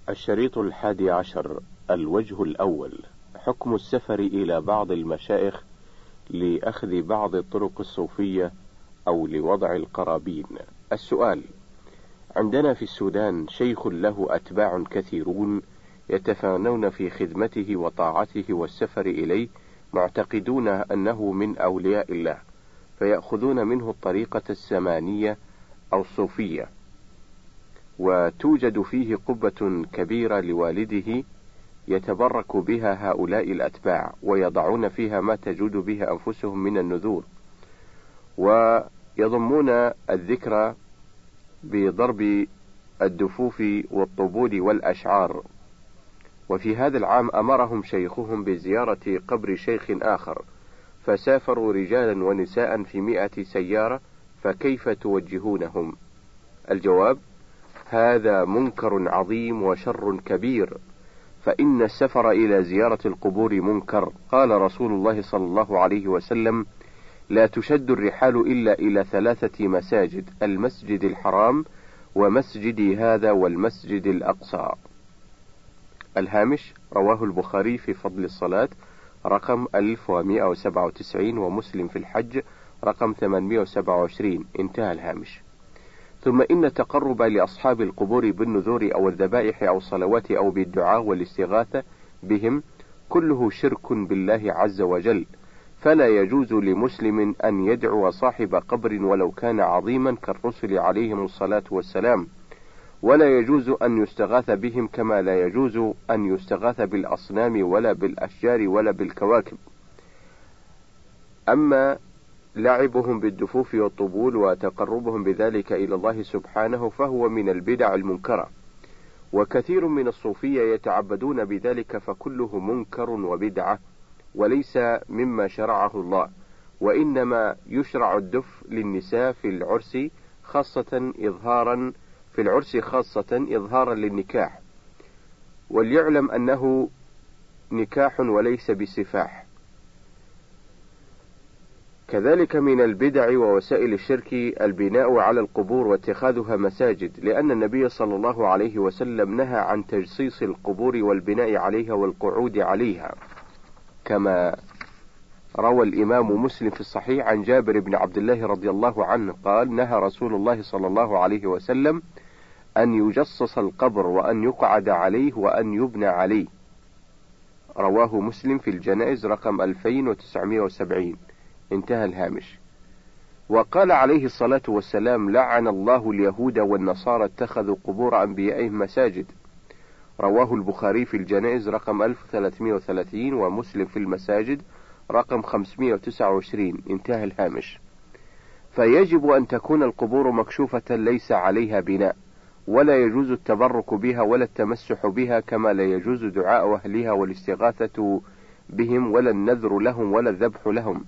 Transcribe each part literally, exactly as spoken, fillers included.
الشريط الحادي عشر. الوجه الأول: حكم السفر إلى بعض المشايخ لأخذ بعض الطرق الصوفية أو لوضع القرابين. السؤال: عندنا في السودان شيخ له أتباع كثيرون يتفانون في خدمته وطاعته والسفر إليه، معتقدون أنه من أولياء الله، فيأخذون منه الطريقة السمانية أو الصوفية، وتوجد فيه قبة كبيرة لوالده يتبرك بها هؤلاء الأتباع، ويضعون فيها ما تجود به أنفسهم من النذور، ويضمون الذكر بضرب الدفوف والطبول والأشعار. وفي هذا العام أمرهم شيخهم بزيارة قبر شيخ آخر، فسافروا رجالا ونساء في مئة سيارة، فكيف توجهونهم؟ الجواب: هذا منكر عظيم وشر كبير، فإن السفر إلى زيارة القبور منكر. قال رسول الله صلى الله عليه وسلم: لا تشد الرحال إلا إلى ثلاثة مساجد: المسجد الحرام، ومسجدي هذا، والمسجد الأقصى. الهامش: رواه البخاري في فضل الصلاة رقم ألف ومئة وسبعة وتسعين، ومسلم في الحج رقم ثمانمئة وسبعة وعشرين. انتهى الهامش. ثم إن التقرب لأصحاب القبور بالنذور أو الذبائح أو الصلوات أو بالدعاء والاستغاثة بهم كله شرك بالله عز وجل، فلا يجوز لمسلم أن يدعو صاحب قبر ولو كان عظيما كالرسل عليهم الصلاة والسلام، ولا يجوز أن يستغاث بهم، كما لا يجوز أن يستغاث بالأصنام ولا بالأشجار ولا بالكواكب. أما لعبهم بالدفوف والطبول وتقربهم بذلك إلى الله سبحانه فهو من البدع المنكرة، وكثير من الصوفية يتعبدون بذلك، فكله منكر وبدعة، وليس مما شرعه الله، وإنما يشرع الدف للنساء في العرس خاصة إظهارا في العرس خاصة إظهارا للنكاح، وليعلم أنه نكاح وليس بسفاح. كذلك من البدع ووسائل الشرك البناء على القبور واتخاذها مساجد، لأن النبي صلى الله عليه وسلم نهى عن تجصيص القبور والبناء عليها والقعود عليها، كما روى الإمام مسلم في الصحيح عن جابر بن عبد الله رضي الله عنه قال: نهى رسول الله صلى الله عليه وسلم أن يجصص القبر، وأن يقعد عليه، وأن يبنى عليه. رواه مسلم في الجنائز رقم ألفين وتسعمئة وسبعين. انتهى الهامش. وقال عليه الصلاة والسلام: لعن الله اليهود والنصارى اتخذوا قبور أنبيائهم مساجد. رواه البخاري في الجنائز رقم ألف وثلاثمئة وثلاثين، ومسلم في المساجد رقم خمسمئة وتسعة وعشرين. انتهى الهامش. فيجب أن تكون القبور مكشوفة ليس عليها بناء، ولا يجوز التبرك بها ولا التمسح بها، كما لا يجوز دعاء أهلها والاستغاثة بهم ولا النذر لهم ولا الذبح لهم،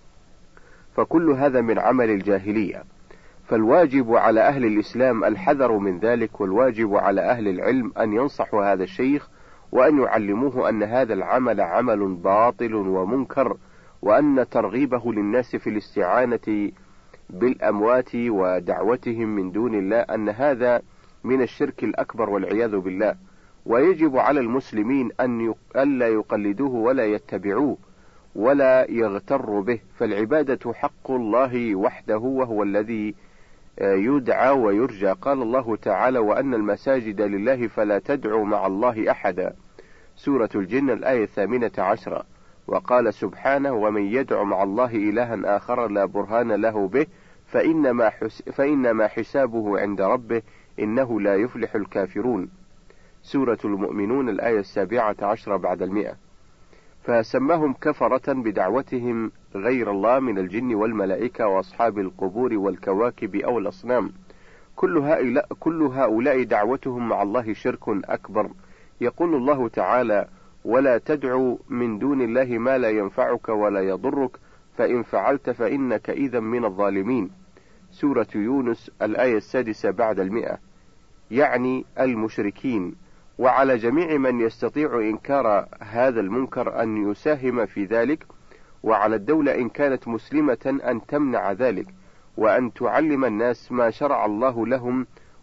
فكل هذا من عمل الجاهلية. فالواجب على أهل الإسلام الحذر من ذلك، والواجب على أهل العلم أن ينصحوا هذا الشيخ وأن يعلموه أن هذا العمل عمل باطل ومنكر، وأن ترغيبه للناس في الاستعانة بالأموات ودعوتهم من دون الله أن هذا من الشرك الأكبر والعياذ بالله. ويجب على المسلمين أن ألا يقلدوه ولا يتبعوه ولا يغتر به، فالعبادة حق الله وحده، وهو الذي يدعى ويرجى. قال الله تعالى: وأن المساجد لله فلا تدعوا مع الله أحدا. سورة الجن الآية الثامنة عشرة. وقال سبحانه: ومن يدع مع الله إلها آخر لا برهان له به فإنما, حس فإنما حسابه عند ربه إنه لا يفلح الكافرون. سورة المؤمنون الآية السابعة عشرة بعد المئة. فسماهم كفرة بدعوتهم غير الله من الجن والملائكة وأصحاب القبور والكواكب أو الأصنام. كل هؤلاء, كل هؤلاء دعوتهم مع الله شرك أكبر. يقول الله تعالى: ولا تدعو من دون الله ما لا ينفعك ولا يضرك، فإن فعلت فإنك إذا من الظالمين. سورة يونس الآية السادسة بعد المئة، يعني المشركين. وعلى جميع من يستطيع إنكار هذا المنكر أن يساهم في ذلك، وعلى الدولة إن كانت مسلمة أن تمنع ذلك، وأن تعلم الناس ما شرع الله لهم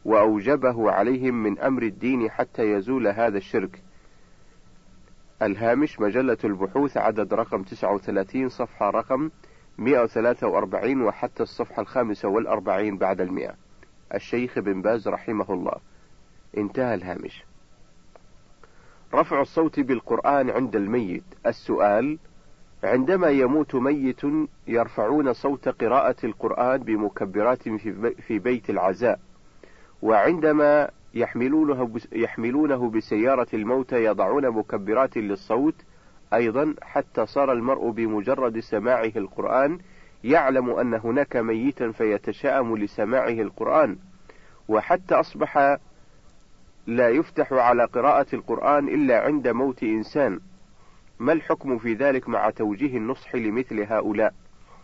وأوجبه عليهم من أمر الدين حتى يزول هذا الشرك. الهامش، مجلة البحوث، عدد رقم تسعة وثلاثين، صفحة رقم مئة وثلاثة وأربعين وحتى الصفحة الخامسة والأربعين بعد المئة، الشيخ بن باز رحمه الله. انتهى الهامش. رفع الصوت بالقرآن عند الميت. السؤال: عندما يموت ميت يرفعون صوت قراءة القرآن بمكبرات في بيت العزاء، وعندما يحملونه يحملونه بسيارة الموتى يضعون مكبرات للصوت أيضا، حتى صار المرء بمجرد سماعه القرآن يعلم أن هناك ميتا فيتشائم لسماعه القرآن، وحتى أصبح لا يفتح على قراءة القرآن إلا عند موت إنسان. ما الحكم في ذلك مع توجيه النصح لمثل هؤلاء؟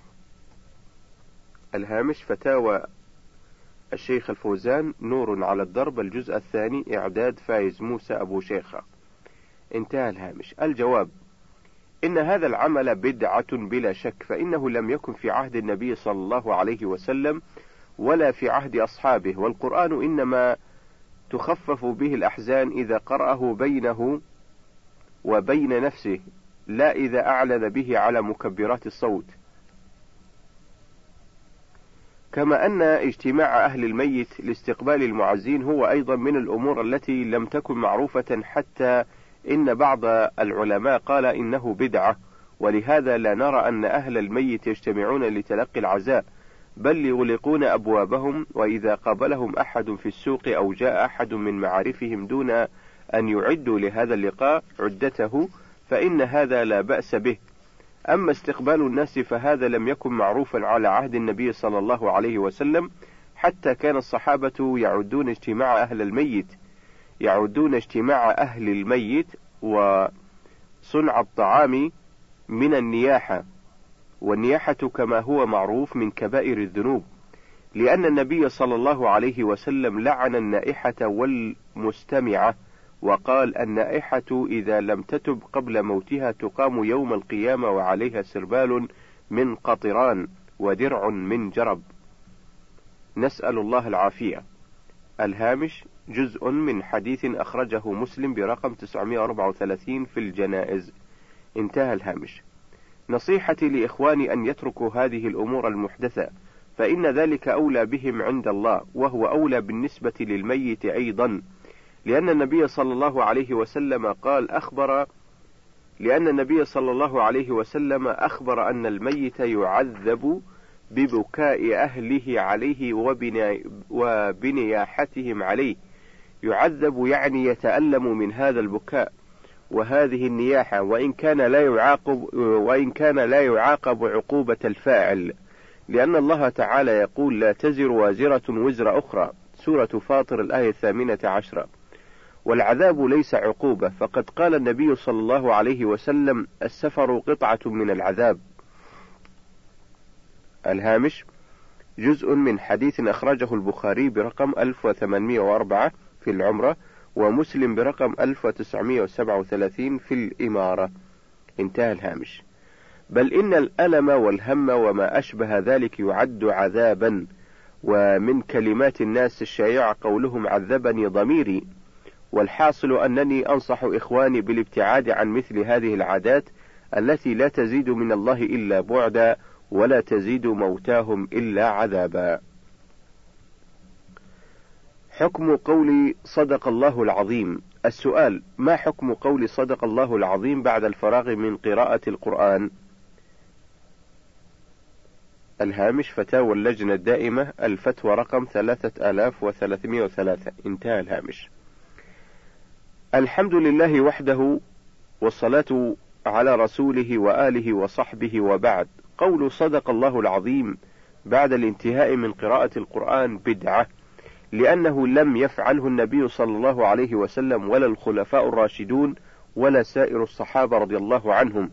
الهامش، فتاوى الشيخ الفوزان، نور على الدرب، الجزء الثاني، إعداد فايز موسى أبو شيخة. انتهى الهامش. الجواب: إن هذا العمل بدعة بلا شك، فإنه لم يكن في عهد النبي صلى الله عليه وسلم ولا في عهد أصحابه، والقرآن إنما تخفف به الأحزان إذا قرأه بينه وبين نفسه، لا إذا أعلن به على مكبرات الصوت. كما أن اجتماع أهل الميت لاستقبال المعزين هو أيضا من الأمور التي لم تكن معروفة، حتى إن بعض العلماء قال إنه بدعة، ولهذا لا نرى أن أهل الميت يجتمعون لتلقي العزاء، بل يغلقون أبوابهم، وإذا قابلهم أحد في السوق أو جاء أحد من معارفهم دون أن يعدوا لهذا اللقاء عدته فإن هذا لا بأس به. أما استقبال الناس فهذا لم يكن معروفا على عهد النبي صلى الله عليه وسلم، حتى كان الصحابة يعدون اجتماع أهل الميت يعدون اجتماع أهل الميت وصنع الطعام من النياحة، والنياحة كما هو معروف من كبائر الذنوب، لأن النبي صلى الله عليه وسلم لعن النائحة والمستمعة، وقال: النائحة إذا لم تتب قبل موتها تقام يوم القيامة وعليها سربال من قطران ودرع من جرب. نسأل الله العافية. الهامش، جزء من حديث أخرجه مسلم برقم تسعمائة وأربعة وثلاثين في الجنائز. انتهى الهامش. نصيحتي لإخواني أن يتركوا هذه الأمور المحدثة، فإن ذلك أولى بهم عند الله، وهو أولى بالنسبة للميت أيضا، لأن النبي صلى الله عليه وسلم قال أخبر لأن النبي صلى الله عليه وسلم أخبر أن الميت يعذب ببكاء أهله عليه وبنياحتهم عليه. يعذب يعني يتألم من هذا البكاء وهذه النياحة، وإن كان لا يعاقب وإن كان لا يعاقب عقوبة الفاعل، لأن الله تعالى يقول: لا تزر وازرة وزر أخرى، سورة فاطر الآية الثامنة عشرة. والعذاب ليس عقوبة، فقد قال النبي صلى الله عليه وسلم: السفر قطعة من العذاب. الهامش، جزء من حديث أخرجه البخاري برقم ألف وثمانمائة وأربعة في العمرة، ومسلم برقم ألف وتسعمائة وسبعة وثلاثين في الإمارة. انتهى الهامش. بل إن الألم والهم وما أشبه ذلك يعد عذابا، ومن كلمات الناس الشائعة قولهم: عذبني ضميري. والحاصل أنني أنصح إخواني بالابتعاد عن مثل هذه العادات التي لا تزيد من الله إلا بعدا، ولا تزيد موتاهم إلا عذابا. حكم قول صدق الله العظيم. السؤال: ما حكم قول صدق الله العظيم بعد الفراغ من قراءة القرآن؟ الهامش، فتاوى اللجنة الدائمة، الفتوى رقم ثلاثة آلاف وثلاثمائة وثلاثة. انتهى الهامش. الحمد لله وحده، والصلاة على رسوله وآله وصحبه، وبعد. قول صدق الله العظيم بعد الانتهاء من قراءة القرآن بدعة، لأنه لم يفعله النبي صلى الله عليه وسلم ولا الخلفاء الراشدون ولا سائر الصحابة رضي الله عنهم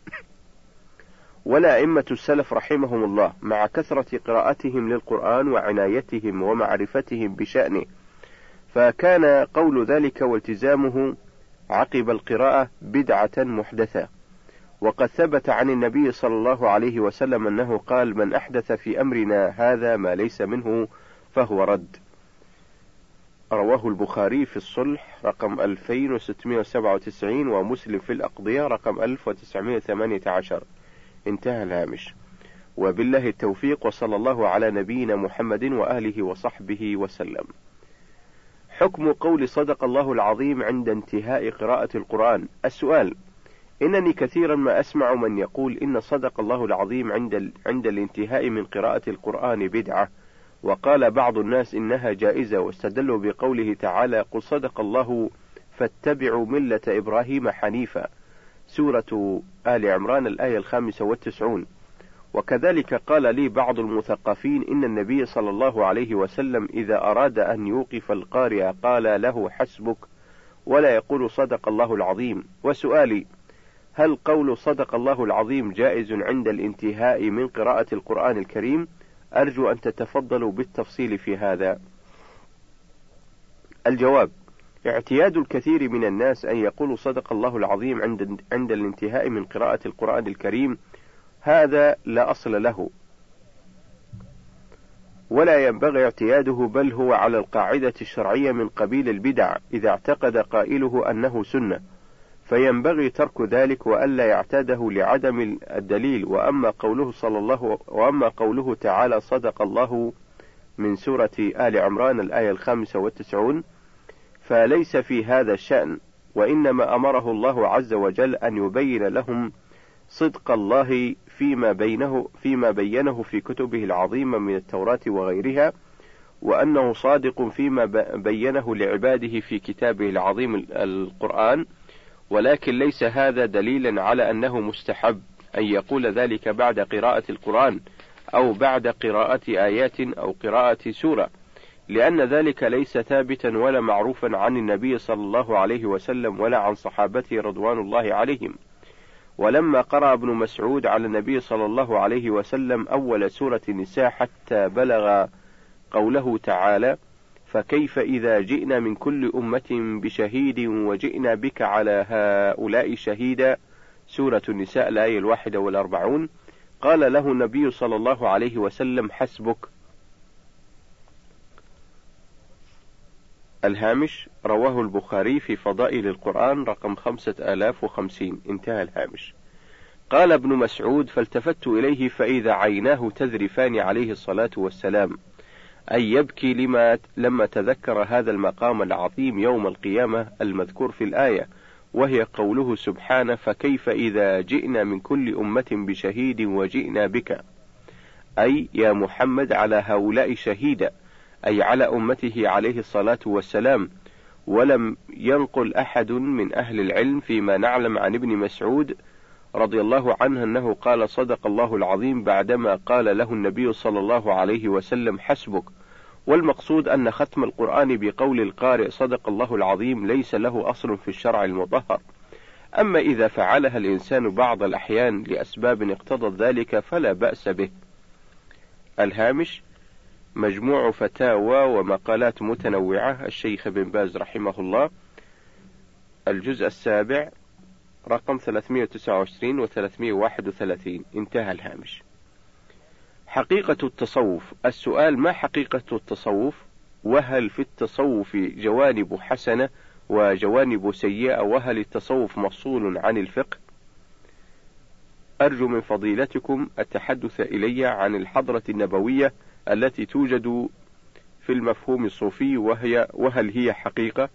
ولا أئمة السلف رحمهم الله، مع كثرة قراءتهم للقرآن وعنايتهم ومعرفتهم بشأنه، فكان قول ذلك والتزامه عقب القراءة بدعة محدثة. وقد ثبت عن النبي صلى الله عليه وسلم أنه قال: من أحدث في أمرنا هذا ما ليس منه فهو رد. رواه البخاري في الصلح رقم ألفين وستمائة وسبعة وتسعين، ومسلم في الأقضية رقم ألف وتسعمائة وثمانية عشر. انتهى الهامش. وبالله التوفيق، وصلى الله على نبينا محمد وآله وصحبه وسلم. حكم قول صدق الله العظيم عند انتهاء قراءة القرآن. السؤال: إنني كثيرا ما أسمع من يقول إن صدق الله العظيم عند, عند الانتهاء من قراءة القرآن بدعة، وقال بعض الناس إنها جائزة، واستدلوا بقوله تعالى: قل صدق الله فاتبعوا ملة إبراهيم حنيفا، سورة آل عمران الآية الخامسة والتسعون. وكذلك قال لي بعض المثقفين إن النبي صلى الله عليه وسلم إذا أراد أن يوقف القارئ قال له حسبك، ولا يقول صدق الله العظيم. وسؤالي: هل قول صدق الله العظيم جائز عند الانتهاء من قراءة القرآن الكريم؟ أرجو أن تتفضلوا بالتفصيل في هذا. الجواب: اعتياد الكثير من الناس أن يقولوا صدق الله العظيم عند, عند الانتهاء من قراءة القرآن الكريم، هذا لا أصل له ولا ينبغي اعتياده، بل هو على القاعدة الشرعية من قبيل البدع إذا اعتقد قائله أنه سنة، فينبغي ترك ذلك وألا يعتاده لعدم الدليل. وأما قوله صلى الله وأما قوله تعالى صدق الله من سورة آل عمران الآية الخامسة والتسعون، فليس في هذا الشأن، وإنما أمره الله عز وجل أن يبين لهم صدق الله فيما بينه فيما بينه في كتبه العظيمة من التوراة وغيرها، وأنه صادق فيما بينه لعباده في كتابه العظيم القرآن، ولكن ليس هذا دليلا على أنه مستحب أن يقول ذلك بعد قراءة القرآن أو بعد قراءة آيات أو قراءة سورة، لأن ذلك ليس ثابتا ولا معروفا عن النبي صلى الله عليه وسلم ولا عن صحابته رضوان الله عليهم. ولما قرأ ابن مسعود على النبي صلى الله عليه وسلم أول سورة النساء حتى بلغ قوله تعالى: فكيف إذا جئنا من كل أمة بشهيد وجئنا بك على هؤلاء شهيدا، سورة النساء الآية الواحدة والأربعون، قال له النبي صلى الله عليه وسلم: حسبك. الهامش: رواه البخاري في فضائل القرآن رقم خمسة آلاف وخمسين. انتهى الهامش. قال ابن مسعود: فالتفت إليه فإذا عيناه تذرفان عليه الصلاة والسلام، أي يبكي لما لما تذكر هذا المقام العظيم يوم القيامة المذكور في الآية، وهي قوله سبحانه: فكيف إذا جئنا من كل أمة بشهيد وجئنا بك، أي يا محمد على هؤلاء شهيدا، أي على أمته عليه الصلاة والسلام. ولم ينقل أحد من أهل العلم فيما نعلم عن ابن مسعود رضي الله عنه أنه قال صدق الله العظيم بعدما قال له النبي صلى الله عليه وسلم: حسبك. والمقصود أن ختم القرآن بقول القارئ صدق الله العظيم ليس له أصل في الشرع المطهر، أما إذا فعلها الإنسان بعض الأحيان لأسباب اقتضت ذلك فلا بأس به. الهامش: مجموع فتاوى ومقالات متنوعة، الشيخ بن باز رحمه الله، الجزء السابع رقم ثلاثمائة وتسعة وعشرين و ثلاثمائة وواحد وثلاثين. انتهى الهامش. حقيقة التصوف. السؤال: ما حقيقة التصوف؟ وهل في التصوف جوانب حسنة وجوانب سيئة؟ وهل التصوف مفصول عن الفقه؟ أرجو من فضيلتكم التحدث إلي عن الحضرة النبوية التي توجد في المفهوم الصوفي، وهي وهل هي حقيقة؟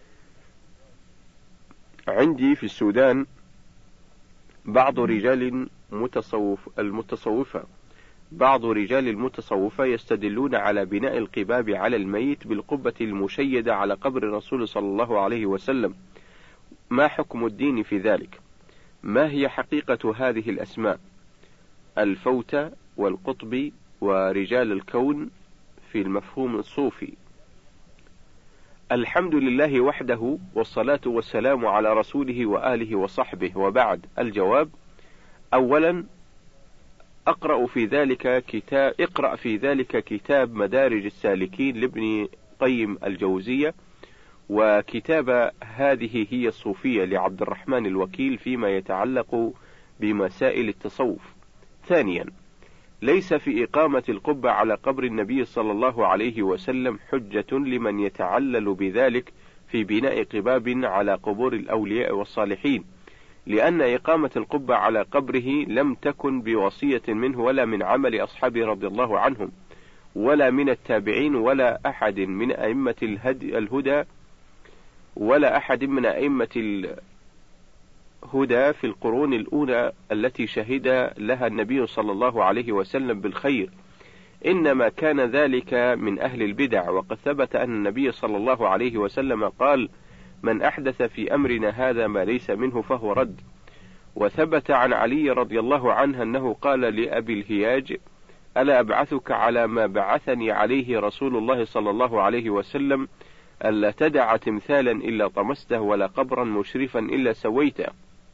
عندي في السودان بعض رجال متصوف المتصوفة بعض رجال المتصوفة يستدلون على بناء القباب على الميت بالقبة المشيدة على قبر الرسول صلى الله عليه وسلم. ما حكم الدين في ذلك؟ ما هي حقيقة هذه الأسماء؟ الفوتى والقطب ورجال الكون في المفهوم الصوفي. الحمد لله وحده، والصلاة والسلام على رسوله وآله وصحبه، وبعد. الجواب: أولا، أقرأ في ذلك كتاب اقرأ في ذلك كتاب مدارج السالكين لابن قيم الجوزية، وكتاب هذه هي الصوفية لعبد الرحمن الوكيل فيما يتعلق بمسائل التصوف. ثانيا، ليس في إقامة القبة على قبر النبي صلى الله عليه وسلم حجة لمن يتعلل بذلك في بناء قباب على قبور الأولياء والصالحين، لأن إقامة القبة على قبره لم تكن بوصية منه ولا من عمل أصحابه رضي الله عنهم ولا من التابعين ولا أحد من أئمة الهدى ولا أحد من أئمة الهدى في القرون الأولى التي شهد لها النبي صلى الله عليه وسلم بالخير، إنما كان ذلك من أهل البدع. وقد ثبت أن النبي صلى الله عليه وسلم قال: من أحدث في أمرنا هذا ما ليس منه فهو رد. وثبت عن علي رضي الله عنه أنه قال لأبي الهياج: ألا أبعثك على ما بعثني عليه رسول الله صلى الله عليه وسلم، ألا تدع تمثالا إلا طمسته ولا قبرا مشرفا إلا سويته.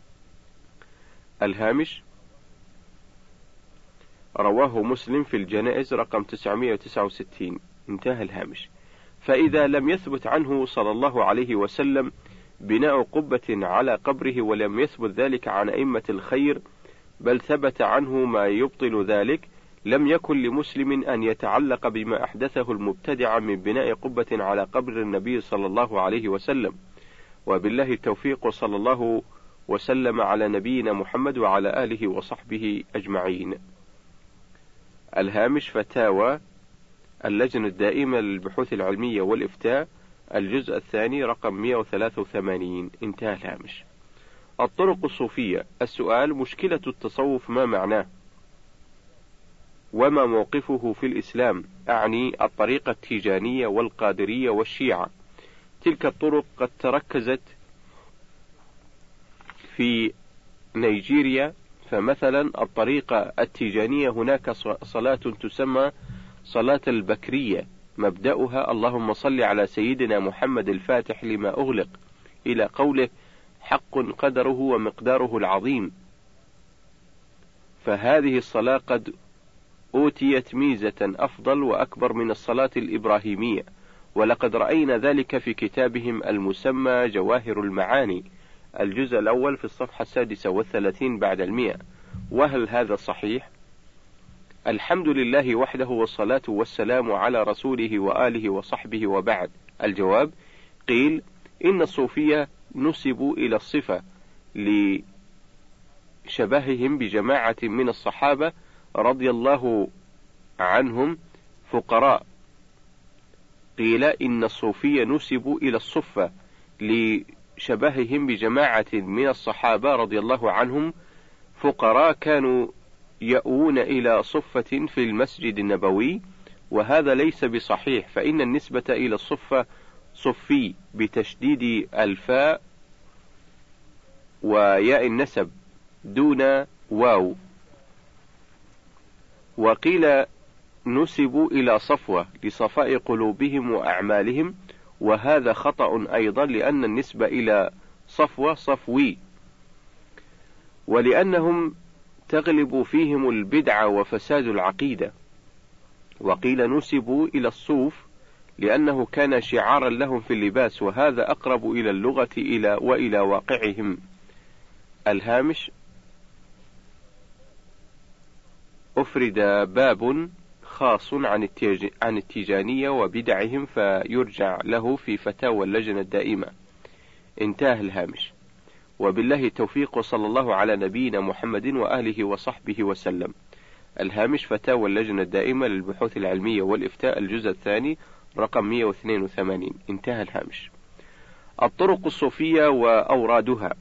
الهامش: رواه مسلم في الجنائز رقم تسعمائة وتسعة وستين. انتهى الهامش. فإذا لم يثبت عنه صلى الله عليه وسلم بناء قبة على قبره ولم يثبت ذلك عن أئمة الخير بل ثبت عنه ما يبطل ذلك، لم يكن لمسلم أن يتعلق بما أحدثه المبتدع من بناء قبة على قبر النبي صلى الله عليه وسلم. وبالله التوفيق، صلى الله وسلم على نبينا محمد وعلى آله وصحبه أجمعين. الهامش: فتاوى اللجنة الدائمة للبحوث العلمية والإفتاء، الجزء الثاني رقم مئة وثلاثة وثمانين. انتهى الهامش. الطرق الصوفية. السؤال: مشكلة التصوف ما معناه؟ وما موقفه في الإسلام؟ أعني الطريقة التيجانية والقادرية والشيعة. تلك الطرق قد تركزت في نيجيريا، فمثلا الطريقة التيجانية هناك صلاة تسمى صلاة البكرية، مبدأها: اللهم صل على سيدنا محمد الفاتح لما أغلق، إلى قوله: حق قدره ومقداره العظيم. فهذه الصلاة قد أوتيت ميزة أفضل وأكبر من الصلاة الإبراهيمية، ولقد رأينا ذلك في كتابهم المسمى جواهر المعاني، الجزء الأول في الصفحة السادسة والثلاثين بعد المئة. وهل هذا صحيح؟ الحمد لله وحده، والصلاة والسلام على رسوله وآله وصحبه، وبعد. الجواب: قيل إن الصوفية نسبوا إلى الصفة لشبههم بجماعة من الصحابة رضي الله عنهم فقراء. قيل إن الصوفية نسبوا إلى الصفة لشبههم بجماعة من الصحابة رضي الله عنهم فقراء كانوا يأوون إلى صفة في المسجد النبوي، وهذا ليس بصحيح، فإن النسبة إلى الصفة صفي بتشديد الفاء وياء النسب دون واو. وقيل نسبوا إلى صفوة لصفاء قلوبهم وأعمالهم، وهذا خطأ أيضا، لأن النسبة إلى صفوة صفوي، ولأنهم تغلب فيهم البدع وفساد العقيدة. وقيل نسبوا إلى الصوف لأنه كان شعارا لهم في اللباس، وهذا أقرب إلى اللغة إلى وإلى واقعهم. الهامش: أفرد باب خاص عن عن التيجانية وبدعهم فيرجع له في فتاوى اللجنة الدائمة. انتهى الهامش. وبالله التوفيق، وصلى الله على نبينا محمد وآله وصحبه وسلم. الهامش: فتاوى اللجنة الدائمة للبحوث العلمية والإفتاء، الجزء الثاني رقم مئة واثنين وثمانين. انتهى الهامش. الطرق الصوفية وأورادها.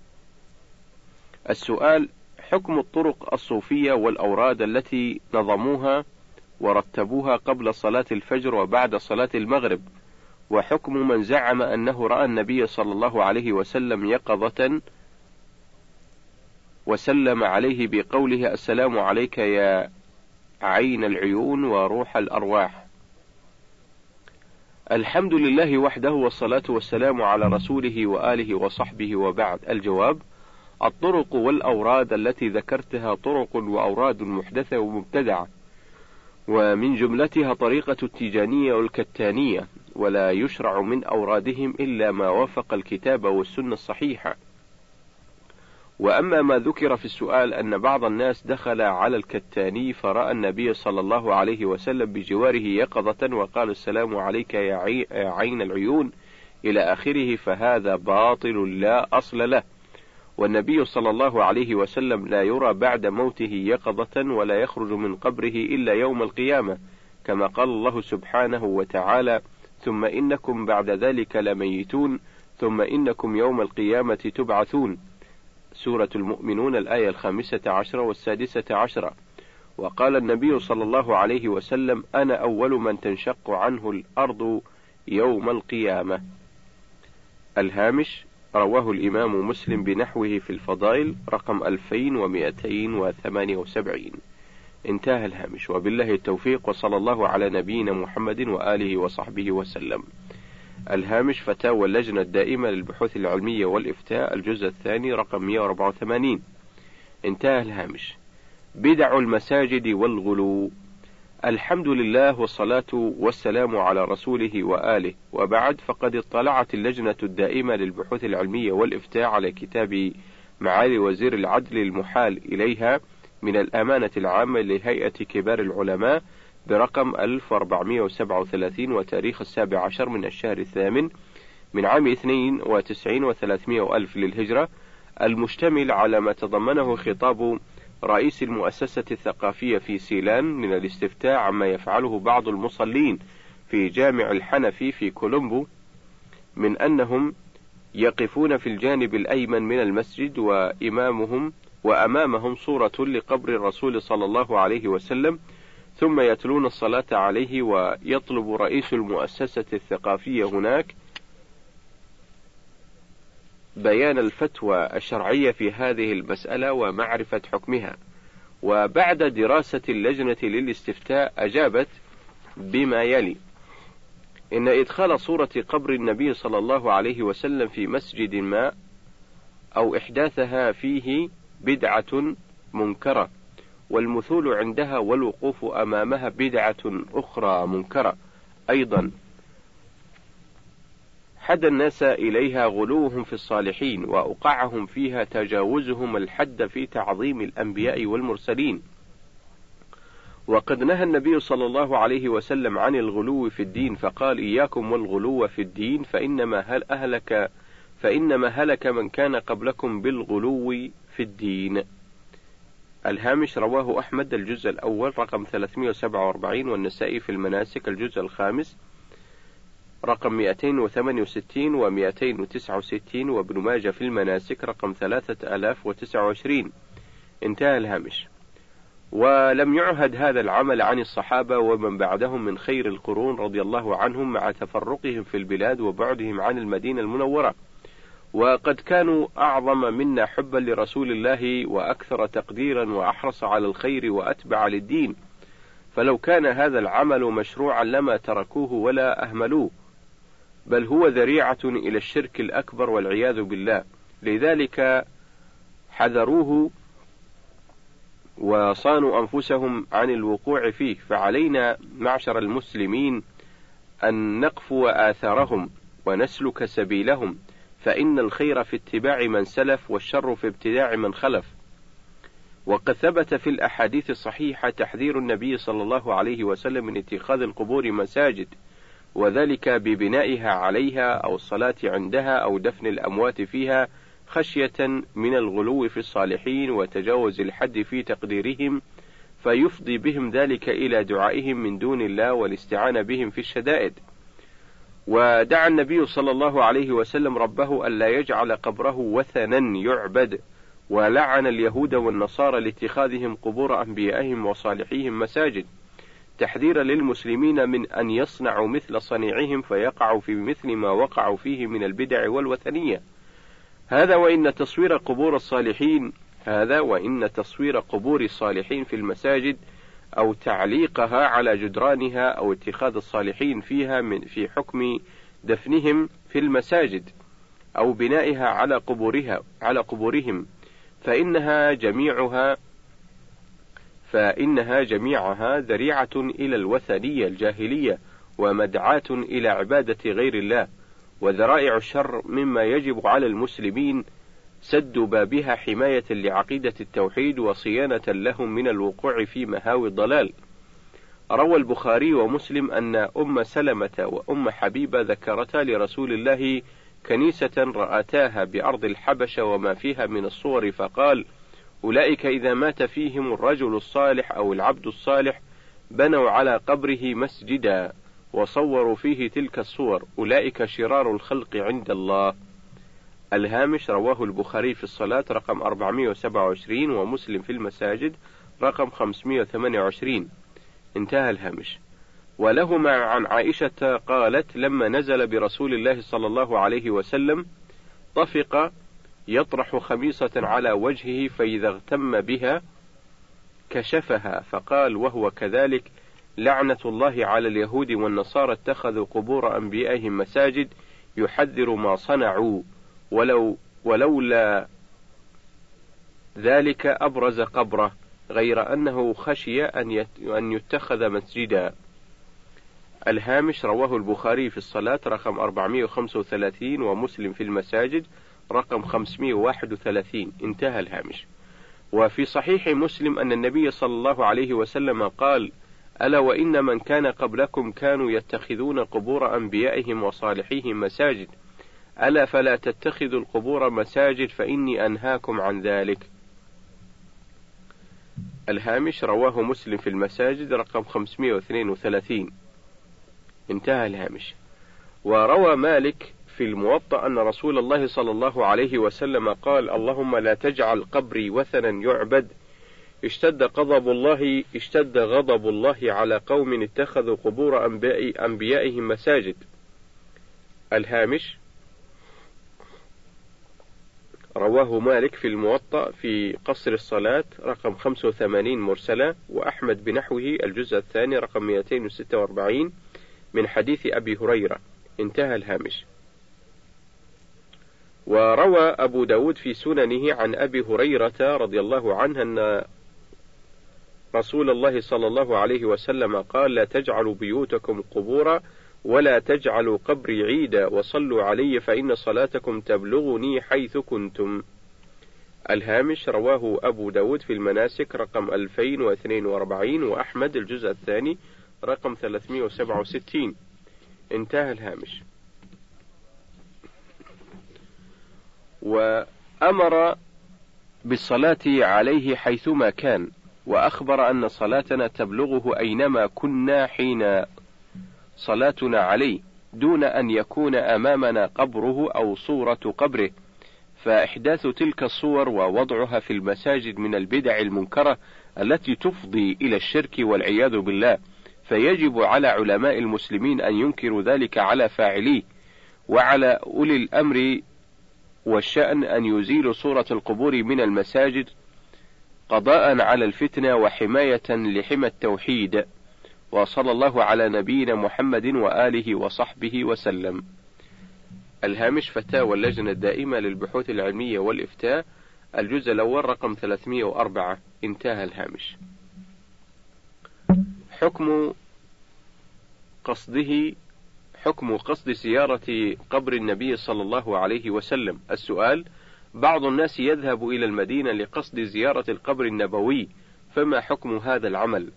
السؤال: حكم الطرق الصوفية والأوراد التي نظموها ورتبوها قبل صلاة الفجر وبعد صلاة المغرب، وحكم من زعم أنه رأى النبي صلى الله عليه وسلم يقظة وسلم عليه بقوله: السلام عليك يا عين العيون وروح الأرواح. الحمد لله وحده، والصلاة والسلام على رسوله وآله وصحبه، وبعد. الجواب: الطرق والأوراد التي ذكرتها طرق وأوراد محدثة ومبتدعة، ومن جملتها طريقة التيجانية والكتانية، ولا يشرع من أورادهم إلا ما وافق الكتاب والسنة الصحيحة. وأما ما ذكر في السؤال أن بعض الناس دخل على الكتاني فرأى النبي صلى الله عليه وسلم بجواره يقظة وقال السلام عليك يا عين العيون إلى آخره، فهذا باطل لا أصل له، والنبي صلى الله عليه وسلم لا يرى بعد موته يقظة ولا يخرج من قبره إلا يوم القيامة، كما قال الله سبحانه وتعالى: ثم إنكم بعد ذلك لميتون ثم إنكم يوم القيامة تبعثون، سورة المؤمنون الآية الخامسة عشرة والسادسة عشرة. وقال النبي صلى الله عليه وسلم: أنا أول من تنشق عنه الأرض يوم القيامة. الهامش: رواه الإمام مسلم بنحوه في الفضائل رقم ألفين ومئتين وثمانية وسبعين. انتهى الهامش، وبالله التوفيق، وصلى الله على نبينا محمد وآله وصحبه وسلم. الهامش: فتاوى اللجنة الدائمة للبحوث العلمية والإفتاء، الجزء الثاني رقم مئة وأربعة وثمانين. انتهى الهامش. بدع المساجد والغلو. الحمد لله والصلاة والسلام على رسوله وآله، وبعد، فقد اطلعت اللجنة الدائمة للبحوث العلمية والإفتاء على كتاب معالي وزير العدل المحال إليها من الأمانة العامة لهيئة كبار العلماء برقم ألف وأربعمئة وسبعة وثلاثين وتاريخ السابع عشر من الشهر الثامن من عام اثنين وتسعين وثلاثمائة وألف للهجرة، المشتمل على ما تضمنه خطاب رئيس المؤسسة الثقافية في سيلان من الاستفتاء عما يفعله بعض المصلين في جامع الحنفي في كولومبو من أنهم يقفون في الجانب الأيمن من المسجد وإمامهم وأمامهم صورة لقبر الرسول صلى الله عليه وسلم، ثم يتلون الصلاة عليه، ويطلب رئيس المؤسسة الثقافية هناك بيان الفتوى الشرعية في هذه المسألة ومعرفة حكمها. وبعد دراسة اللجنة للاستفتاء أجابت بما يلي: إن إدخال صورة قبر النبي صلى الله عليه وسلم في مسجد ما أو إحداثها فيه بدعة منكرة، والمثول عندها والوقوف أمامها بدعة أخرى منكرة أيضا، حد الناس إليها غلوهم في الصالحين، وأوقعهم فيها تجاوزهم الحد في تعظيم الأنبياء والمرسلين. وقد نهى النبي صلى الله عليه وسلم عن الغلو في الدين، فقال: إياكم والغلو في الدين فإنما هل أهلك فإنما هلك من كان قبلكم بالغلو في الدين. الهامش: رواه أحمد الجزء الأول رقم ثلاثمئة وسبعة وأربعين، والنسائي في المناسك الجزء الخامس رقم مئتين وثمانية وستين ومئتين وتسعة وستين، وابن ماجه في المناسك رقم ثلاثة آلاف وتسعة وعشرين. انتهى الهامش. ولم يعهد هذا العمل عن الصحابة ومن بعدهم من خير القرون رضي الله عنهم، مع تفرقهم في البلاد وبعدهم عن المدينة المنورة، وقد كانوا أعظم منا حبا لرسول الله وأكثر تقديرا وأحرص على الخير وأتبع للدين، فلو كان هذا العمل مشروعا لما تركوه ولا أهملوه، بل هو ذريعة إلى الشرك الأكبر والعياذ بالله، لذلك حذروه وصانوا أنفسهم عن الوقوع فيه. فعلينا معشر المسلمين أن نقفو آثارهم ونسلك سبيلهم، فإن الخير في اتباع من سلف والشر في ابتداع من خلف. وقد ثبت في الأحاديث الصحيحة تحذير النبي صلى الله عليه وسلم من اتخاذ القبور مساجد، وذلك ببنائها عليها أو الصلاة عندها أو دفن الأموات فيها، خشية من الغلو في الصالحين وتجاوز الحد في تقديرهم، فيفضي بهم ذلك إلى دعائهم من دون الله والاستعانة بهم في الشدائد. ودعا النبي صلى الله عليه وسلم ربه ألا يجعل قبره وثنا يعبد، ولعن اليهود والنصارى لاتخاذهم قبور أنبيائهم وصالحيهم مساجد، تحذيرا للمسلمين من أن يصنعوا مثل صنيعهم فيقعوا في مثل ما وقعوا فيه من البدع والوثنية. هذا وإن تصوير قبور الصالحين هذا وإن تصوير قبور الصالحين في المساجد أو تعليقها على جدرانها أو اتخاذ الصالحين فيها من في حكم دفنهم في المساجد أو بنائها على قبورها على قبورهم، فإنها جميعها فإنها جميعها ذريعة إلى الوثنية الجاهلية ومدعاة إلى عبادة غير الله، وذرائع الشر مما يجب على المسلمين سد بابها حماية لعقيدة التوحيد وصيانة لهم من الوقوع في مهاوي الضلال. روى البخاري ومسلم أن أم سلمة وأم حبيبة ذكرتا لرسول الله كنيسة رأتاها بأرض الحبشة وما فيها من الصور، فقال: أولئك إذا مات فيهم الرجل الصالح أو العبد الصالح بنوا على قبره مسجدا وصوروا فيه تلك الصور، أولئك شرار الخلق عند الله. الهامش: رواه البخاري في الصلاة رقم أربعمائة وسبعة وعشرين ومسلم في المساجد رقم خمسمائة وثمانية وعشرين. انتهى الهامش. ولهما عن عائشة قالت: لما نزل برسول الله صلى الله عليه وسلم طفق يطرح خميصة على وجهه، فإذا اغتم بها كشفها، فقال وهو كذلك: لعنة الله على اليهود والنصارى اتخذوا قبور أنبيائهم مساجد، يحذر ما صنعوا، ولو ولولا ذلك أبرز قبره، غير أنه خشي أن يتخذ مسجدا. الهامش: رواه البخاري في الصلاة رقم أربعمائة وخمسة وثلاثين ومسلم في المساجد رقم خمسمائة وواحد وثلاثين. انتهى الهامش. وفي صحيح مسلم أن النبي صلى الله عليه وسلم قال: ألا وإن من كان قبلكم كانوا يتخذون قبور أنبيائهم وصالحيهم مساجد، ألا فلا تتخذوا القبور مساجد فإني أنهاكم عن ذلك. الهامش: رواه مسلم في المساجد رقم خمسمائة واثنين وثلاثين. انتهى الهامش. وروى مالك في الموطأ أن رسول الله صلى الله عليه وسلم قال: اللهم لا تجعل قبري وثنا يعبد، اشتد غضب الله اشتد غضب الله على قوم اتخذوا قبور أنبياء أنبيائهم مساجد. الهامش: رواه مالك في الموطأ في قصر الصلاة رقم خمسة وثمانين مرسلة، وأحمد بنحوه الجزء الثاني رقم مئتين وستة وأربعين من حديث أبي هريرة. انتهى الهامش. وروى أبو داود في سننه عن أبي هريرة رضي الله عنه أن رسول الله صلى الله عليه وسلم قال: لا تجعلوا بيوتكم قبورا ولا تجعلوا قبري عيدا، وصلوا علي فإن صلاتكم تبلغني حيث كنتم. الهامش: رواه أبو داود في المناسك رقم ألفين واثنين وأربعين، وأحمد الجزء الثاني رقم ثلاثمائة وسبعة وستين. انتهى الهامش. وأمر بالصلاة عليه حيثما كان، وأخبر أن صلاتنا تبلغه أينما كنا حين صلاتنا عليه، دون أن يكون أمامنا قبره أو صورة قبره، فإحداث تلك الصور ووضعها في المساجد من البدع المنكرة التي تفضي إلى الشرك والعياذ بالله، فيجب على علماء المسلمين أن ينكروا ذلك على فاعليه، وعلى أولي الأمر والشأن أن يزيلوا صورة القبور من المساجد قضاء على الفتنة وحماية لحمى التوحيد. وصلى الله على نبينا محمد وآله وصحبه وسلم. الهامش: فتاوى اللجنة الدائمة للبحوث العلمية والإفتاء الجزء الأول رقم ثلاثمائة وأربعة. انتهى الهامش. حكم قصده حكم قصد زيارة قبر النبي صلى الله عليه وسلم. السؤال: بعض الناس يذهب إلى المدينة لقصد زيارة القبر النبوي، فما حكم هذا العمل؟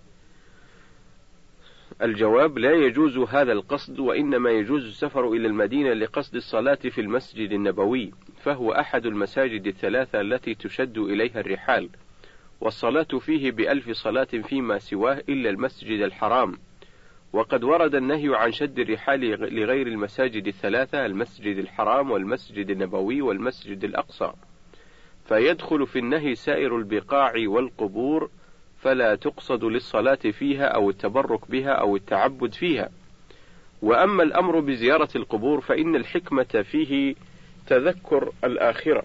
الجواب: لا يجوز هذا القصد، وإنما يجوز السفر إلى المدينة لقصد الصلاة في المسجد النبوي، فهو أحد المساجد الثلاثة التي تشد إليها الرحال، والصلاة فيه بألف صلاة فيما سواه إلا المسجد الحرام. وقد ورد النهي عن شد الرحال لغير المساجد الثلاثة: المسجد الحرام والمسجد النبوي والمسجد الأقصى، فيدخل في النهي سائر البقاع والقبور، فلا تقصد للصلاة فيها أو التبرك بها أو التعبد فيها. وأما الأمر بزيارة القبور فإن الحكمة فيه تذكر الآخرة،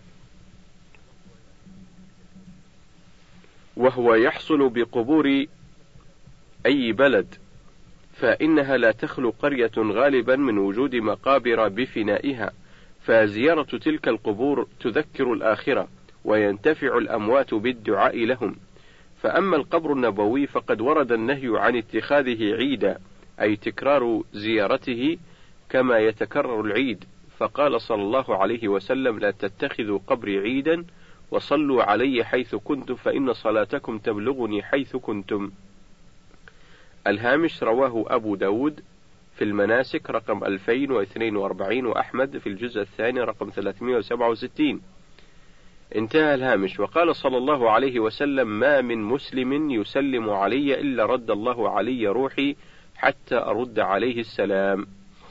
وهو يحصل بقبور أي بلد، فإنها لا تخلو قرية غالبا من وجود مقابر بفنائها، فزيارة تلك القبور تذكر الآخرة، وينتفع الأموات بالدعاء لهم. فأما القبر النبوي فقد ورد النهي عن اتخاذه عيدا، أي تكرار زيارته كما يتكرر العيد، فقال صلى الله عليه وسلم: لا تتخذوا قبري عيدا وصلوا علي حيث كنتم فإن صلاتكم تبلغني حيث كنتم. الهامش: رواه أبو داود في المناسك رقم ألفين واثنين وأربعين، وأحمد في الجزء الثاني رقم ثلاثمائة وسبعة وستين. انتهى الهامش. وقال صلى الله عليه وسلم: ما من مسلم يسلم علي إلا رد الله علي روحي حتى أرد عليه السلام.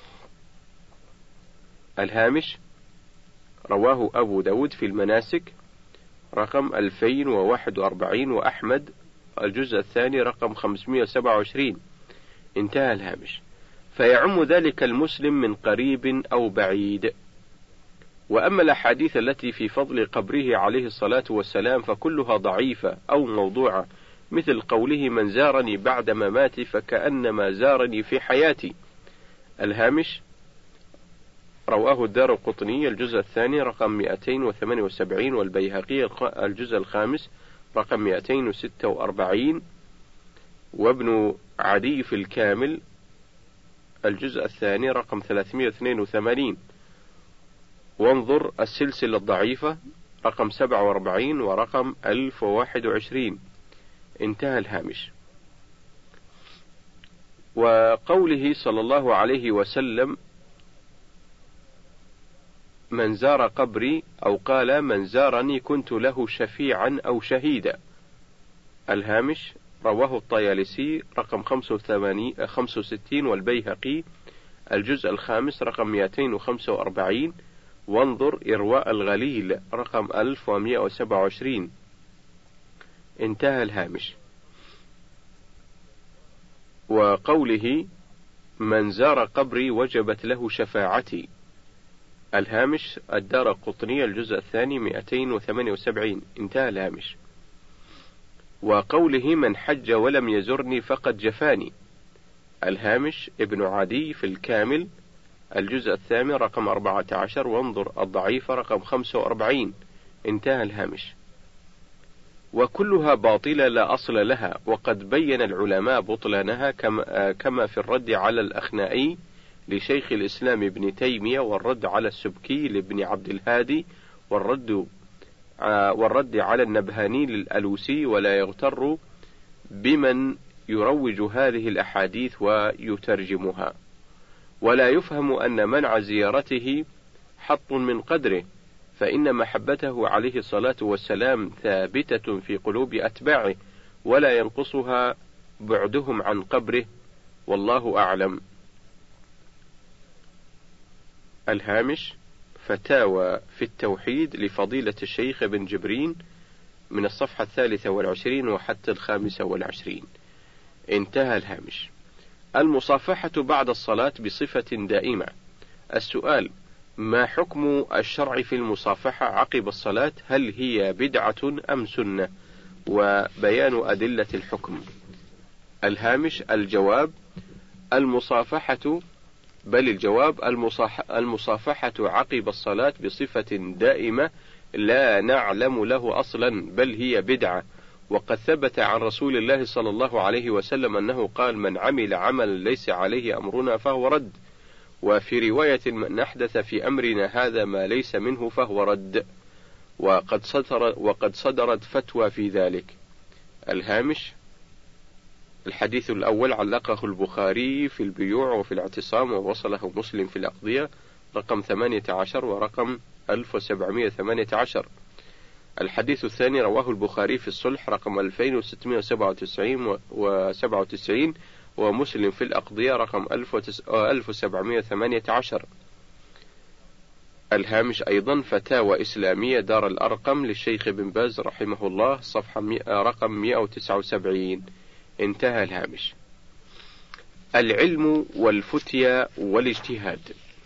الهامش: رواه أبو داود في المناسك رقم ألفين وواحد وأربعين، وأحمد الجزء الثاني رقم خمسمائة وسبعة وعشرين. انتهى الهامش. فيعم ذلك المسلم من قريب أو بعيد. وأما الأحاديث التي في فضل قبره عليه الصلاة والسلام فكلها ضعيفة أو موضوعة، مثل قوله: من زارني بعد مماتي فكأنما زارني في حياتي. الهامش: رواه الدارقطني الجزء الثاني رقم مئتين وثمانية وسبعين، والبيهقي الجزء الخامس رقم مئتين وستة وأربعين، وابن عدي في الكامل الجزء الثاني رقم ثلاثمائة واثنين وثمانين. وانظر السلسلة الضعيفة رقم سبعة وأربعين ورقم ألف وواحد وعشرين. انتهى الهامش. وقوله صلى الله عليه وسلم: من زار قبري، أو قال: من زارني كنت له شفيعا أو شهيدا. الهامش: رواه الطيالسي رقم خمسة وستين، والبيهقي الجزء الخامس رقم مئتين وخمسة وأربعين، وانظر إرواء الغليل رقم ألف ومئة وسبعة وعشرين. انتهى الهامش. وقوله: من زار قبري وجبت له شفاعتي. الهامش: الدارقطني الجزء الثاني مئتين وثمانية وسبعين. انتهى الهامش. وقوله: من حج ولم يزرني فقد جفاني. الهامش: ابن عدي في الكامل الجزء الثامن رقم أربعة عشر، وانظر الضعيف رقم خمسة وأربعين. انتهى الهامش. وكلها باطلة لا أصل لها، وقد بين العلماء بطلانها كما, كما في الرد على الأخنائي لشيخ الإسلام ابن تيمية، والرد على السبكي لابن عبد الهادي، والرد والرد على النبهاني للألوسي. ولا يغتر بمن يروج هذه الأحاديث ويترجمها. ولا يفهم أن منع زيارته حط من قدره، فإن محبته عليه الصلاة والسلام ثابتة في قلوب أتباعه، ولا ينقصها بعدهم عن قبره، والله أعلم. الهامش: فتاوى في التوحيد لفضيلة الشيخ ابن جبرين من الصفحة الثالثة والعشرين وحتى الخامسة والعشرين. انتهى الهامش. المصافحة بعد الصلاة بصفة دائمة. السؤال: ما حكم الشرع في المصافحة عقب الصلاة؟ هل هي بدعة أم سنة؟ وبيان أدلة الحكم. الهامش: الجواب: المصافحة بل الجواب المصافحة عقب الصلاة بصفة دائمة لا نعلم له أصلا، بل هي بدعة. وقد ثبت عن رسول الله صلى الله عليه وسلم أنه قال: من عمل عملا ليس عليه أمرنا فهو رد. وفي رواية: من أحدث في أمرنا هذا ما ليس منه فهو رد. وقد صدر وقد صدرت فتوى في ذلك. الهامش: الحديث الأول علقه البخاري في البيوع وفي الاعتصام، ووصله مسلم في الأقضية رقم ثمانية عشر ورقم ألف وسبعمائة وثمانية عشر. الحديث الثاني رواه البخاري في الصلح رقم ألفين وستمائة وسبعة وتسعين، ومسلم في الأقضية رقم ألف وسبعمائة وثمانية عشر. الهامش أيضا: فتاوى إسلامية دار الأرقم للشيخ بن باز رحمه الله، صفحة رقم مئة وتسعة وسبعين. انتهى الهامش. العلم والفتيا والاجتهاد.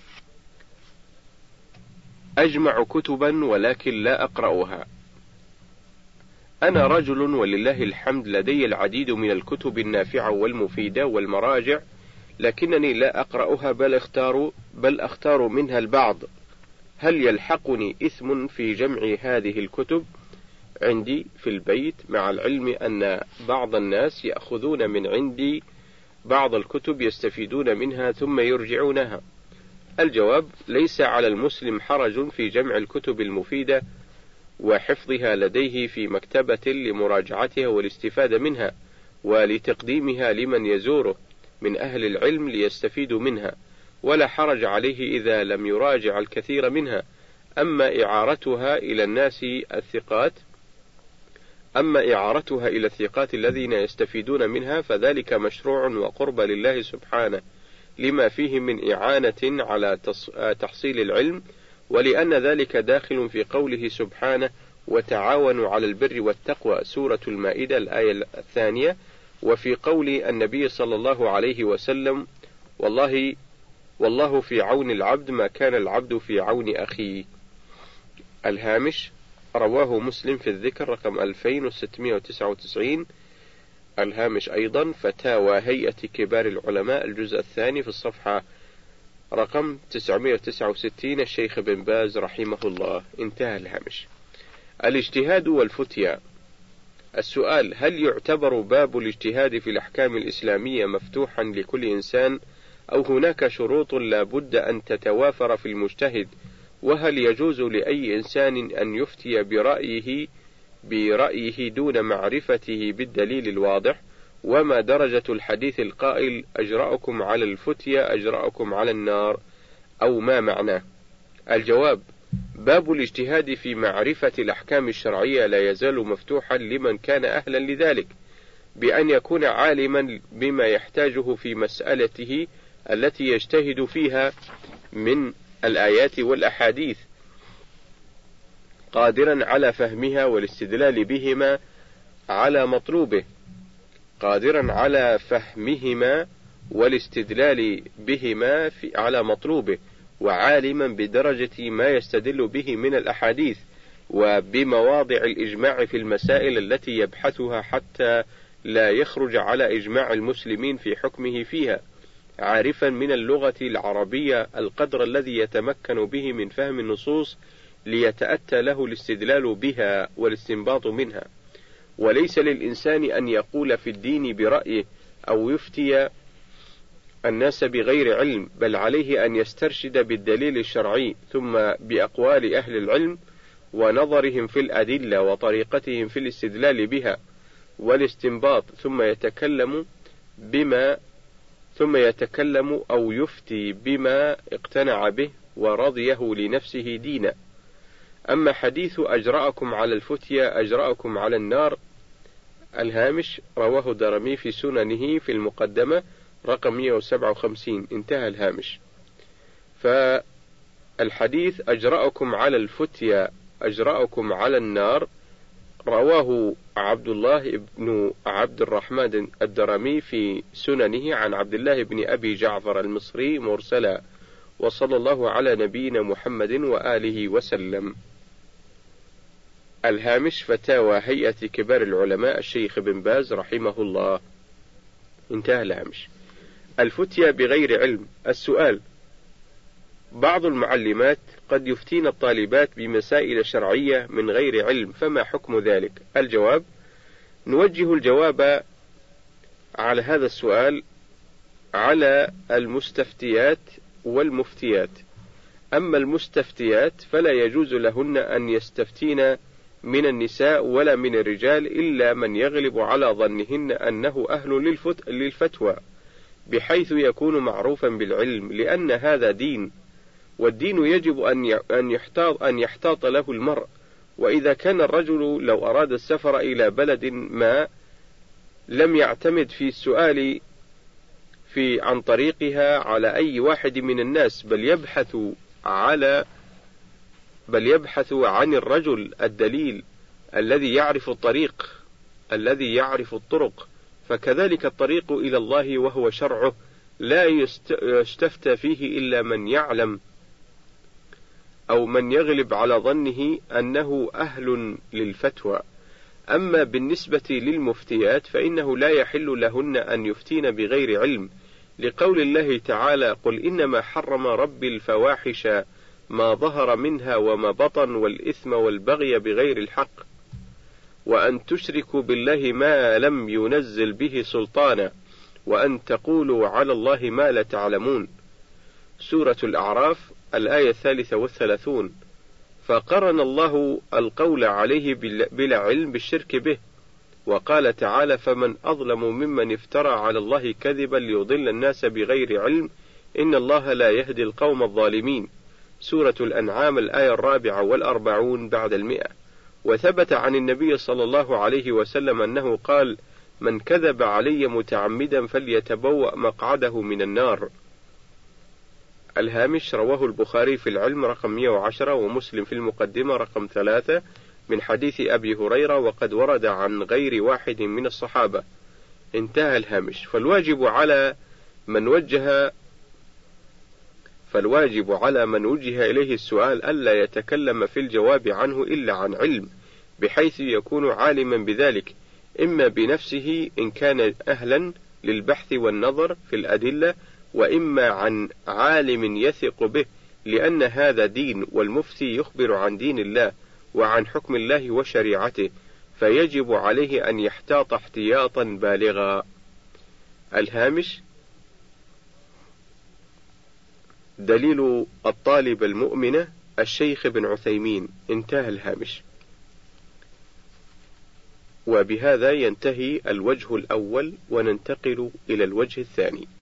أجمع كتبا ولكن لا أقرأها. أنا رجل ولله الحمد لدي العديد من الكتب النافعة والمفيدة والمراجع، لكنني لا أقرأها بل أختار, بل أختار منها البعض. هل يلحقني إثم في جمع هذه الكتب عندي في البيت، مع العلم أن بعض الناس يأخذون من عندي بعض الكتب يستفيدون منها ثم يرجعونها؟ الجواب: ليس على المسلم حرج في جمع الكتب المفيدة وحفظها لديه في مكتبة لمراجعتها والاستفادة منها، ولتقديمها لمن يزوره من أهل العلم ليستفيدوا منها، ولا حرج عليه إذا لم يراجع الكثير منها. أما إعارتها إلى الناس الثقات أما إعارتها إلى الثقات الذين يستفيدون منها فذلك مشروع وقرب لله سبحانه، لما فيه من إعانة على تحصيل العلم، ولأن ذلك داخل في قوله سبحانه: وتعاونوا على البر والتقوى، سورة المائدة الآية الثانية، وفي قول النبي صلى الله عليه وسلم: والله والله في عون العبد ما كان العبد في عون أخيه. الهامش: رواه مسلم في الذكر رقم ألفين وستمائة وتسعة وتسعين. الهامش أيضا: فتاوى هيئة كبار العلماء الجزء الثاني في الصفحة رقم تسعمائة وتسعة وستين، الشيخ بن باز رحمه الله. انتهى الهامش. الاجتهاد والفتيا. السؤال: هل يعتبر باب الاجتهاد في الأحكام الإسلامية مفتوحا لكل إنسان، أو هناك شروط لا بد أن تتوافر في المجتهد؟ وهل يجوز لأي إنسان أن يفتي برأيه برأيه دون معرفته بالدليل الواضح؟ وما درجة الحديث القائل: أجرأكم على الفتيا أجرأكم على النار، أو ما معناه؟ الجواب: باب الاجتهاد في معرفة الأحكام الشرعية لا يزال مفتوحا لمن كان أهلا لذلك، بأن يكون عالما بما يحتاجه في مسألته التي يجتهد فيها من الآيات والأحاديث، قادرا على فهمها والاستدلال بهما على مطلوبه قادرا على فهمهما والاستدلال بهما في على مطلوبه وعالما بدرجة ما يستدل به من الأحاديث، وبمواضع الإجماع في المسائل التي يبحثها حتى لا يخرج على إجماع المسلمين في حكمه فيها، عارفا من اللغة العربية القدر الذي يتمكن به من فهم النصوص ليتأتى له الاستدلال بها والاستنباط منها. وليس للإنسان أن يقول في الدين برأيه أو يفتي الناس بغير علم، بل عليه أن يسترشد بالدليل الشرعي ثم بأقوال أهل العلم ونظرهم في الأدلة وطريقتهم في الاستدلال بها والاستنباط، ثم يتكلم بما ثم يتكلم أو يفتي بما اقتنع به ورضيه لنفسه دينا. أما حديث أجرأكم على الفتيا أجرأكم على النار، الهامش: رواه الدارمي في سننه في المقدمة رقم مئة وسبعة وخمسين. انتهى الهامش. فالحديث أجرأكم على الفتيا أجرأكم على النار رواه عبد الله بن عبد الرحمن الدارمي في سننه عن عبد الله بن أبي جعفر المصري مرسلا، وصلى الله على نبينا محمد وآله وسلم. الهامش: فتاوى هيئة كبار العلماء الشيخ بن باز رحمه الله. انتهى الهامش. الفتيا بغير علم. السؤال: بعض المعلمات قد يفتين الطالبات بمسائل شرعية من غير علم، فما حكم ذلك؟ الجواب: نوجه الجواب على هذا السؤال على المستفتيات والمفتيات. أما المستفتيات فلا يجوز لهن أن يستفتين من النساء ولا من الرجال إلا من يغلب على ظنهن أنه أهل للفتوى، بحيث يكون معروفا بالعلم، لأن هذا دين، والدين يجب أن يحتاط أن يحتاط له المرء. وإذا كان الرجل لو أراد السفر إلى بلد ما لم يعتمد في السؤال في عن طريقها على أي واحد من الناس، بل يبحث على بل يبحث عن الرجل الدليل الذي يعرف الطريق الذي يعرف الطرق، فكذلك الطريق إلى الله وهو شرعه لا يستفتى فيه إلا من يعلم أو من يغلب على ظنه أنه أهل للفتوى. أما بالنسبة للمفتيات فإنه لا يحل لهن أن يفتين بغير علم، لقول الله تعالى: قل إنما حرم ربي الفواحش ما ظهر منها وما بطن والإثم والبغي بغير الحق وأن تشركوا بالله ما لم ينزل به سلطانا وأن تقولوا على الله ما لا تعلمون. سورة الأعراف الآية الثالثة والثلاثون. فقرن الله القول عليه بلا علم بالشرك به، وقال تعالى: فمن أظلم ممن افترى على الله كذبا ليضل الناس بغير علم إن الله لا يهدي القوم الظالمين. سورة الأنعام الآية الرابعة والأربعون بعد المئة. وثبت عن النبي صلى الله عليه وسلم أنه قال: من كذب علي متعمدا فليتبوأ مقعده من النار. الهامش رواه البخاري في العلم رقم مئة وعشرة ومسلم في المقدمة رقم ثلاثة من حديث أبي هريرة، وقد ورد عن غير واحد من الصحابة. انتهى الهامش. فالواجب على من وجه فالواجب على من وجه إليه السؤال ألا يتكلم في الجواب عنه إلا عن علم، بحيث يكون عالما بذلك، إما بنفسه إن كان أهلا للبحث والنظر في الأدلة، وإما عن عالم يثق به، لأن هذا دين، والمفتي يخبر عن دين الله وعن حكم الله وشريعته، فيجب عليه أن يحتاط احتياطا بالغا. الهامش. دليل الطالب المؤمنة الشيخ ابن عثيمين. انتهى الهامش. وبهذا ينتهي الوجه الأول، وننتقل إلى الوجه الثاني.